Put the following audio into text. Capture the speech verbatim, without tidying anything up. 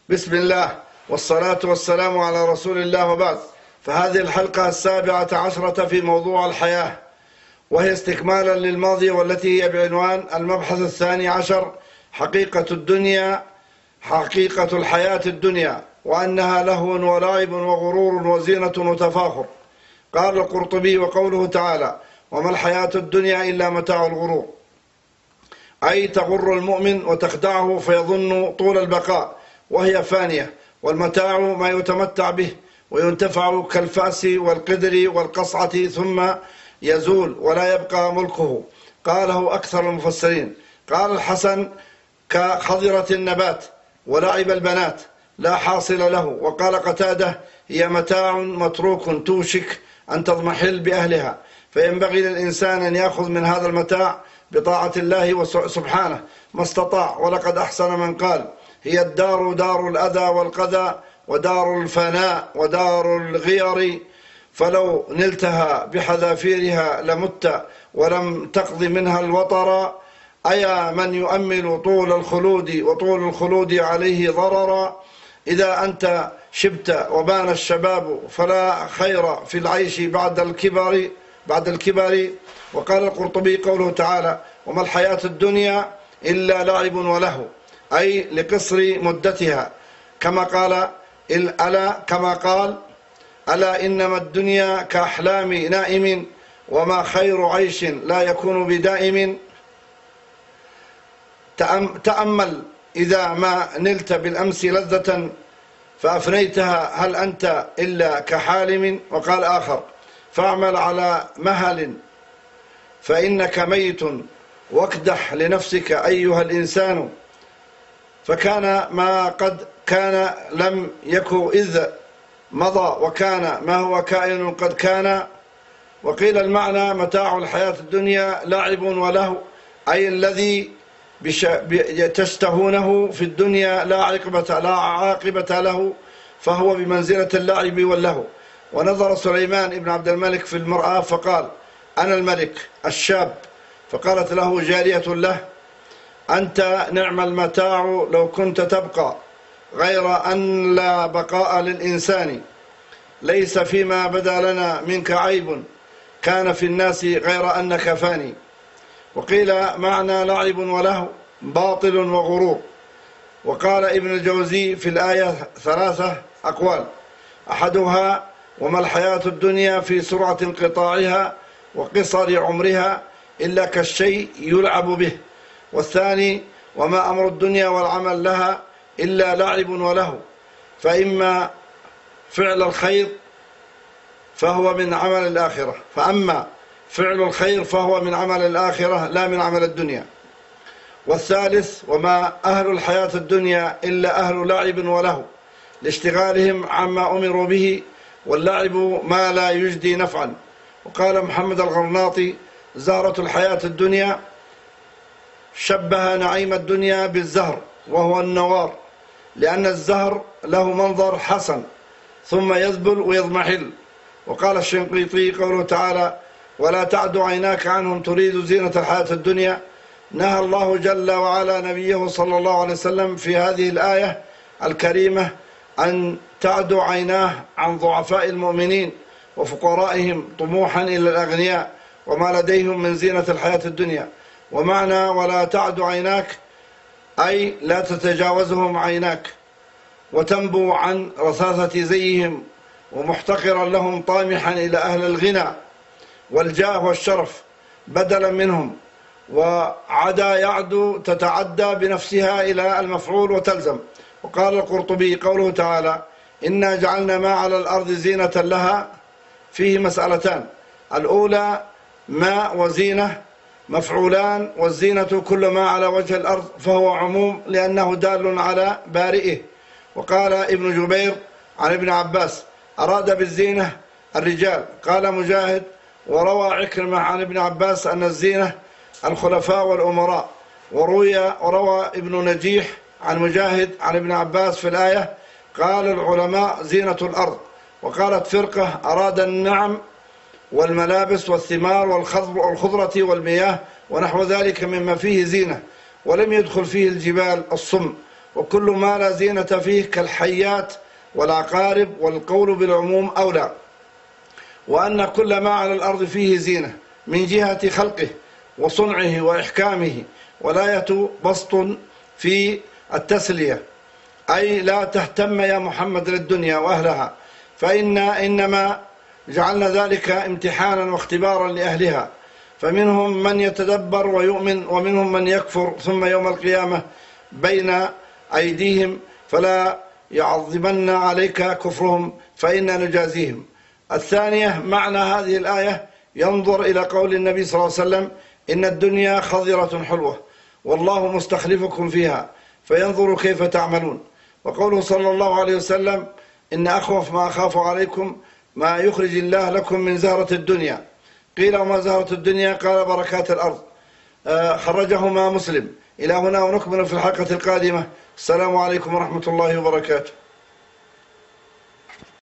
بسم الله والصلاة والسلام على رسول الله، وبعد. فهذه الحلقة السابعة عشرة في موضوع الحياة، وهي استكمالا للماضية، والتي هي بعنوان المبحث الثاني عشر: حقيقة الدنيا، حقيقة الحياة الدنيا، وأنها لهو ولعب وغرور وزينة وتفاخر. قال القرطبي: وقوله تعالى: وما الحياة الدنيا إلا متاع الغرور، أي تغر المؤمن وتخدعه فيظن طول البقاء وهي فانية، والمتاع ما يتمتع به وينتفع كالفأس والقدر والقصعة ثم يزول ولا يبقى ملكه. قاله أكثر المفسرين. قال الحسن: كخضرة النبات ولعب البنات لا حاصل له. وقال قتادة: هي متاع متروك توشك أن تضمحل بأهلها، فينبغي للإنسان أن يأخذ من هذا المتاع بطاعة الله سبحانه ما استطاع. ولقد أحسن من قال: هي الدار دار الأذى والقذى، ودار الفناء ودار الغير، فلو نلتها بحذافيرها لمت ولم تقض منها الوطر. أيا من يؤمل طول الخلود وطول الخلود عليه ضررا، إذا أنت شبت وبان الشباب فلا خير في العيش بعد الكبر بعد الكبر. وقال القرطبي: قوله تعالى: وما الحياة الدنيا إلا لعب ولهو، أي لقصر مدتها، كما قال ألا كما قال ألا إنما الدنيا كأحلام نائم، وما خير عيش لا يكون بدائم. تأمل إذا ما نلت بالأمس لذة فأفنيتها، هل أنت إلا كحالم؟ وقال آخر: فاعمل على مهل فإنك ميت، واكدح لنفسك أيها الإنسان، فكان ما قد كان لم يكن إذ مضى، وكان ما هو كائن قد كان. وقيل المعنى: متاع الحياة الدنيا لعب وله، أي الذي تشتهونه في الدنيا لا عاقبة لا عاقبة له، فهو بمنزلة اللعب واللهو. ونظر سليمان بن عبد الملك في المرآة فقال: أنا الملك الشاب. فقالت له جارية له: أنت نعم المتاع لو كنت تبقى، غير أن لا بقاء للإنسان، ليس فيما بدا لنا منك عيب، كان في الناس غير أنك فاني. وقيل معنى لعب وله باطل وغرور. وقال ابن الجوزي في الآية ثلاثة أقوال: أحدها: وما الحياة الدنيا في سرعة انقطاعها وقصر عمرها إلا كالشيء يلعب به. والثاني: وما أمر الدنيا والعمل لها إلا لعب وله، فإما فعل الخير فهو من عمل الآخرة فأما فعل الخير فهو من عمل الآخرة لا من عمل الدنيا. والثالث: وما أهل الحياة الدنيا إلا أهل لعب وله، لاشتغالهم عما أمروا به، واللعب ما لا يجدي نفعا. وقال محمد الغرناطي: زهرة الحياة الدنيا شبه نعيم الدنيا بالزهر، وهو النوار، لأن الزهر له منظر حسن ثم يذبل ويضمحل. وقال الشنقيطي: قوله تعالى: ولا تعد عيناك عنهم تريد زينة الحياة الدنيا، نهى الله جل وعلا نبيه صلى الله عليه وسلم في هذه الآية الكريمة أن تعد عيناه عن ضعفاء المؤمنين وفقرائهم طموحا إلى الأغنياء وما لديهم من زينة الحياة الدنيا. ومعنى ولا تعد عيناك أي لا تتجاوزهم عيناك، وتنبو عن رثاثة زيهم، ومحتقرا لهم طامحا إلى أهل الغنى والجاه والشرف بدلا منهم. وعدا يعدو تتعدى بنفسها إلى المفعول وتلزم. وقال القرطبي: قوله تعالى: إنا جعلنا ما على الأرض زينة لها، فيه مسألتان: الأولى ما وزينة مفعولان، والزينة كل ما على وجه الأرض، فهو عموم لأنه دال على بارئه. وقال ابن جبير عن ابن عباس: أراد بالزينة الرجال. قال مجاهد: وروى عكرمة عن ابن عباس أن الزينة الخلفاء والأمراء. وروي وروى ابن نجيح عن مجاهد عن ابن عباس في الآية: قال العلماء زينة الأرض. وقالت فرقة: أراد النعم والملابس والثمار والخضرة والمياه ونحو ذلك مما فيه زينة، ولم يدخل فيه الجبال الصم. وكل ما لا زينة فيه كالحيات والعقارب، والقول بالعموم أولى. وأن كل ما على الأرض فيه زينة من جهة خلقه وصنعه وإحكامه، والآية بسط في التسلية، أي لا تهتم يا محمد للدنيا وأهلها، فإنا إنما جعلنا ذلك امتحانا واختبارا لأهلها، فمنهم من يتدبر ويؤمن، ومنهم من يكفر، ثم يوم القيامة بين أيديهم فلا يعظمن عليك كفرهم فإنا نجازيهم. الثانية معنى هذه الآية ينظر إلى قول النبي صلى الله عليه وسلم: إن الدنيا خضرة حلوة والله مستخلفكم فيها فينظر كيف تعملون. وقوله صلى الله عليه وسلم: إن أخوف ما أخاف عليكم ما يخرج الله لكم من زهرة الدنيا. قيل: وما زهرة الدنيا؟ قال: بركات الأرض. آه خرجهما مسلم. إلى هنا ونكمل في الحلقة القادمة. السلام عليكم ورحمة الله وبركاته.